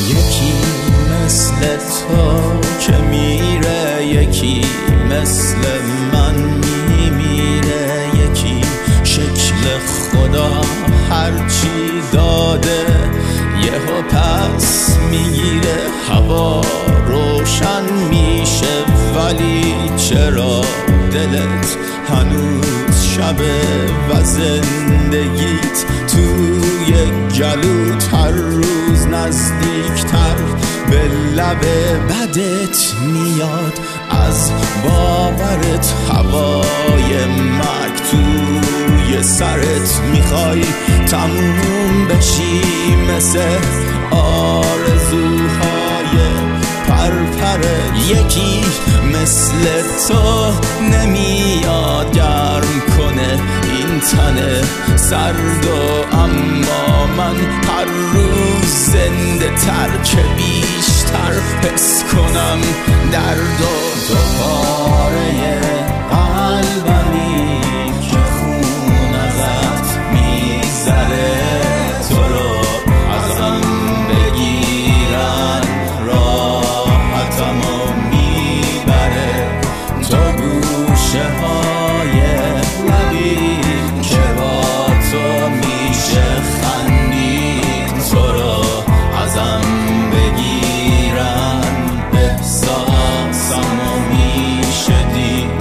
یکی مثل تو که میره، یکی مثل من میمیره، یکی شکل خدا هرچی داده یهو پس میگیره. هوا روشن میشه ولی چرا دلت هنوز شبه و زندگیت توی گلوت هر روز نزدیکتر به لب بدت میاد. از باورت هوای مرگ توی سرت میخوای تموم بشی مثل آرزوهای پرپره. یکی مثل تو نمیاد گرم کنه این تن سرد و اما من هر روز زنده تر که بیشتر حس کنم درد و دوباره قلبمی که خون ازت میگذره. تو رو ازم بگیرن راحتمو میبره. تو گوشه های لبی که با تو میشه خندید. تو رو ازم بگیرن احساسمو میشه دید.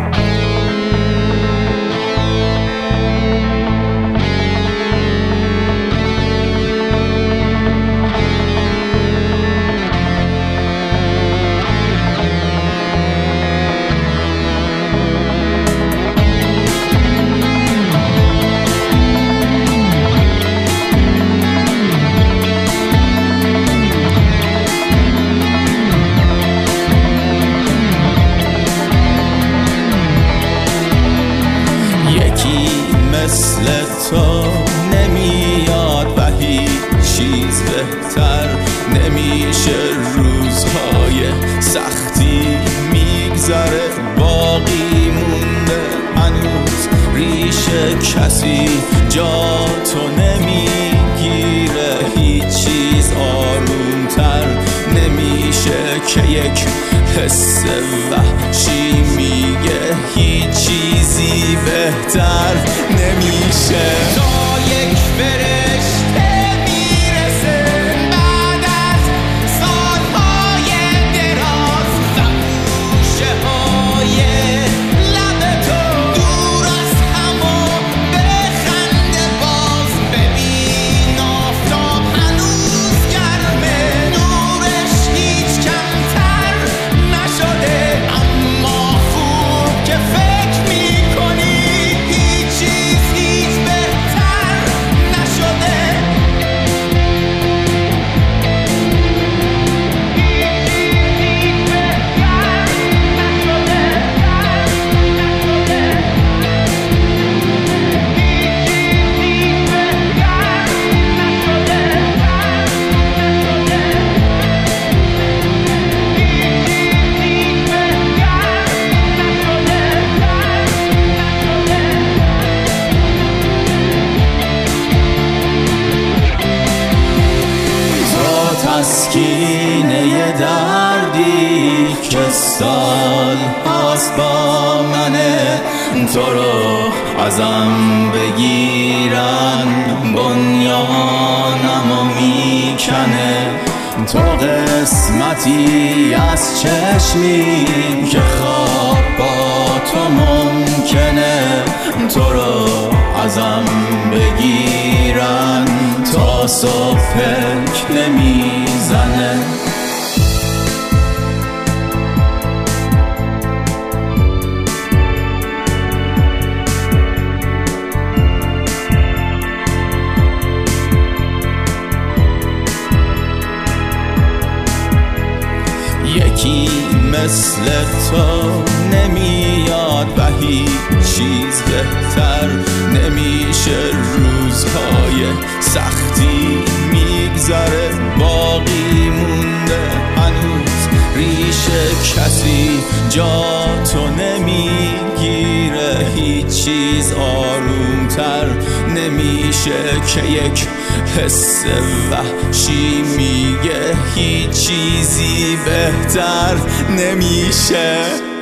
یکی مثل تو نمیاد و هیچ چیز بهتر نمیشه. روزهای سختی میگذره باقی مونده هنوز ریشه کسی جا تو نمیگیره. هیچ چیز آرومتر نمیشه که یک حس وحشی میگه هیچ چیزی بهتر نمیشه. تا یک فرشته میرسه بعد از سالهای دراز و گوشه های لب تو دور از همو بخنده باز. ببین آفتاب هنوز گرمه نورش هیچ کمتر نشده. اما خوب که فکر میکنی هیچ چیز هیچ بهتر نشده. تسکینه دردی که سال هاست با منه. تو رو ازم بگیرن بنیانمو میکنه. تو قسمتی از چشمی که خواب با تو ممکنه. تو رو ازم بگیرن تا صبح فکر نمیزنه. یکی مثل تو نمیاد و هیچ چیز بهتر نمیشه. روزهای سختی میگذره باقی مونده هنوز ریشه کسی جا تو نمیگیره. هیچ چیز آرومتر نمیشه که یک حس وحشی میگه هیچ چیزی بهتر نمیشه.